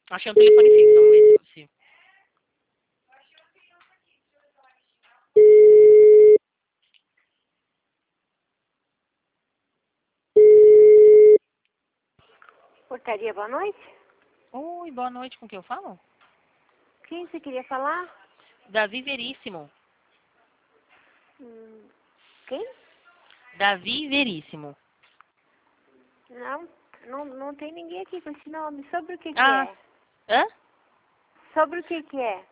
Achei um telefone fixo, vamos ver se é possível. Portaria, boa noite. Oi, boa noite, com quem eu falo? Quem você queria falar? Davi Veríssimo. Quem? Davi Veríssimo. Não tem ninguém aqui com esse nome. Sobre o que Ah, é? hã? Sobre o que é?